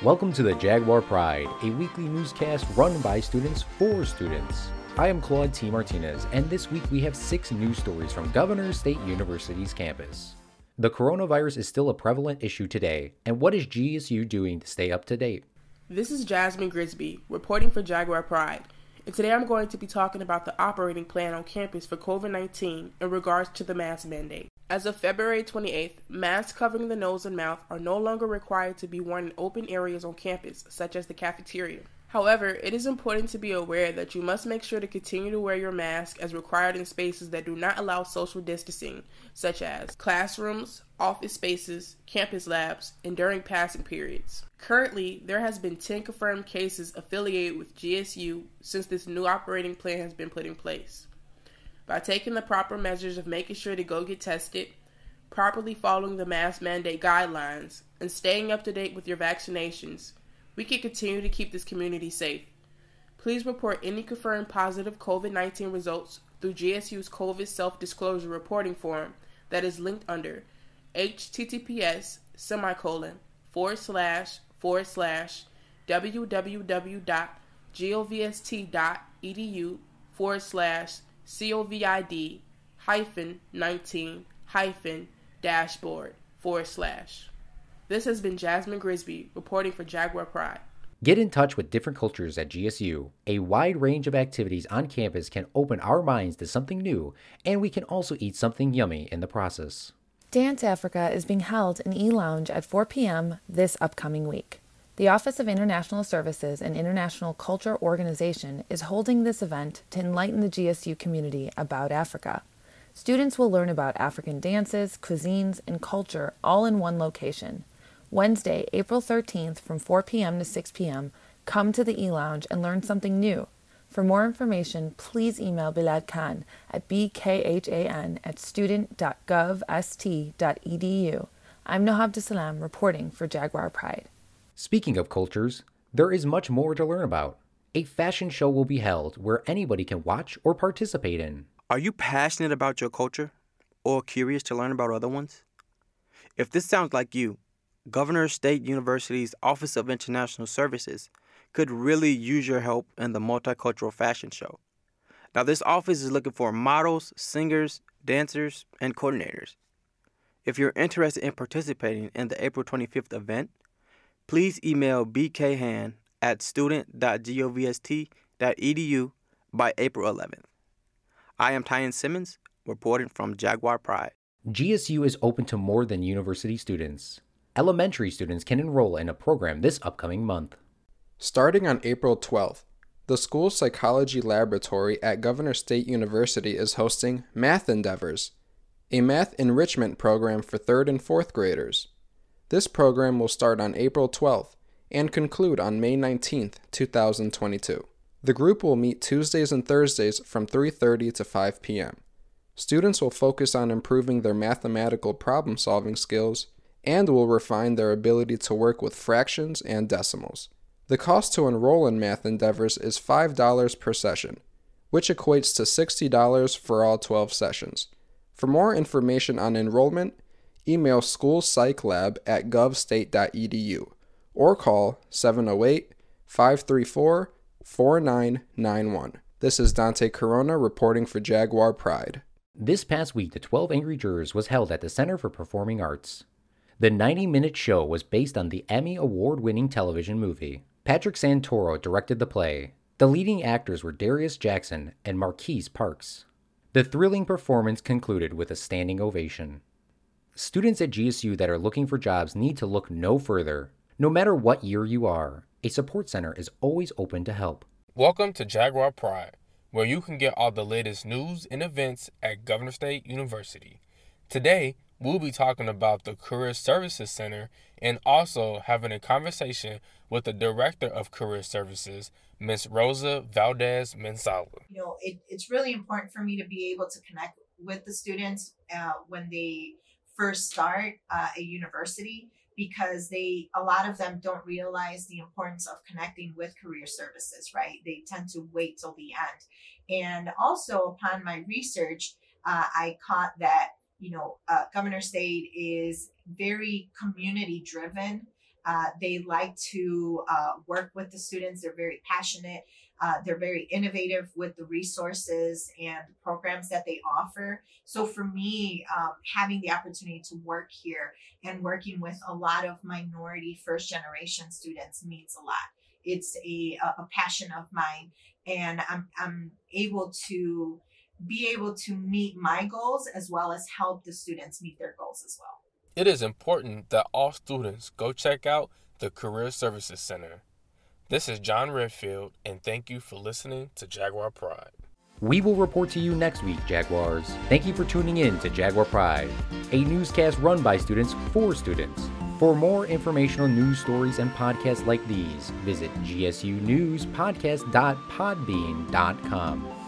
Welcome to the Jaguar Pride, a weekly newscast run by students for students. I am Claude T. Martinez, and this week we have 6 news stories from Governor State University's campus. The coronavirus is still a prevalent issue today, and what is GSU doing to stay up to date? This is Jasmine Grisby, reporting for Jaguar Pride, and today I'm going to be talking about the operating plan on campus for COVID-19 in regards to the mask mandate. As of February 28th, masks covering the nose and mouth are no longer required to be worn in open areas on campus, such as the cafeteria. However, it is important to be aware that you must make sure to continue to wear your mask as required in spaces that do not allow social distancing, such as classrooms, office spaces, campus labs, and during passing periods. Currently, there has been 10 confirmed cases affiliated with GSU since this new operating plan has been put in place. By taking the proper measures of making sure to go get tested, properly following the mask mandate guidelines, and staying up to date with your vaccinations, we can continue to keep this community safe. Please report any confirmed positive COVID-19 results through GSU's COVID self-disclosure reporting form that is linked under https://www.govst.edu/COVID-19-dashboard/. This has been Jasmine Grisby reporting for Jaguar Pride. Get in touch with different cultures at GSU. A wide range of activities on campus can open our minds to something new, and we can also eat something yummy in the process. Dance Africa is being held in E-Lounge at 4 p.m. this upcoming week. The Office of International Services and International Culture Organization is holding this event to enlighten the GSU community about Africa. Students will learn about African dances, cuisines, and culture all in one location. Wednesday, April 13th from 4 p.m. to 6 p.m., come to the E-Lounge and learn something new. For more information, please email Bilad Khan at bkhan@student.govst.edu. I'm Noha Abdusalam reporting for Jaguar Pride. Speaking of cultures, there is much more to learn about. A fashion show will be held where anybody can watch or participate in. Are you passionate about your culture or curious to learn about other ones? If this sounds like you, Governor State University's Office of International Services could really use your help in the multicultural fashion show. Now, this office is looking for models, singers, dancers, and coordinators. If you're interested in participating in the April 25th event, please email bkhan@student.govst.edu by April 11th. I am Tyan Simmons, reporting from Jaguar Pride. GSU is open to more than university students. Elementary students can enroll in a program this upcoming month. Starting on April 12th, the school's psychology laboratory at Governor State University is hosting Math Endeavors, a math enrichment program for 3rd and 4th graders. This program will start on April 12th and conclude on May 19th, 2022. The group will meet Tuesdays and Thursdays from 3:30 to 5 p.m. Students will focus on improving their mathematical problem-solving skills and will refine their ability to work with fractions and decimals. The cost to enroll in Math Endeavors is $5 per session, which equates to $60 for all 12 sessions. For more information on enrollment, email schoolpsychlab@govstate.edu or call 708-534-4991. This is Dante Corona reporting for Jaguar Pride. This past week, the 12 Angry Jurors was held at the Center for Performing Arts. The 90-minute show was based on the Emmy Award-winning television movie. Patrick Santoro directed the play. The leading actors were Darius Jackson and Marquise Parks. The thrilling performance concluded with a standing ovation. Students at GSU that are looking for jobs need to look no further. No matter what year you are, a support center is always open to help. Welcome to Jaguar Pride, where you can get all the latest news and events at Governor State University. Today, we'll be talking about the Career Services Center and also having a conversation with the Director of Career Services, Ms. Rosa Valdez-Mensala. It's really important for me to be able to connect with the students when they first start a university, because a lot of them don't realize the importance of connecting with career services, right? They tend to wait till the end. And also upon my research, I caught that Governor State is very community driven They like to work with the students. They're very passionate. They're very innovative with the resources and programs that they offer. So for me, having the opportunity to work here and working with a lot of minority first generation students means a lot. It's a passion of mine, and I'm able to meet my goals as well as help the students meet their goals as well. It is important that all students go check out the Career Services Center. This is John Redfield, and thank you for listening to Jaguar Pride. We will report to you next week, Jaguars. Thank you for tuning in to Jaguar Pride, a newscast run by students for students. For more informational news stories and podcasts like these, visit gsunewspodcast.podbean.com.